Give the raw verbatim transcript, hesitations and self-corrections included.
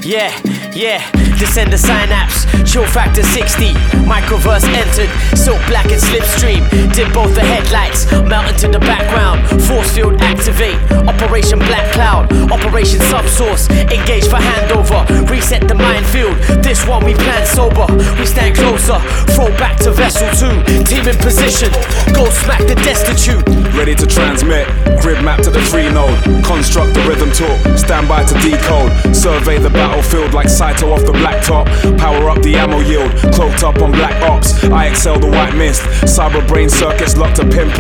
Yeah, yeah, descend the synapse, chill factor sixty, microverse entered, silk black and slipstream, dim both the headlights, melt into the background, force field activate, operation black cloud, operation subsource, engage for handover, reset the minefield, this one we plan sober, we stand closer, throw back to vessel two, team in position, go smack the destitute. Ready to transmit, grid map to the three node, construct the rhythm talk, stand by to decode, survey the battlefield like Saito off the blacktop, power up the ammo yield, cloaked up on black ops, I excel the white mist, cyber brain circuits locked to pinpoint.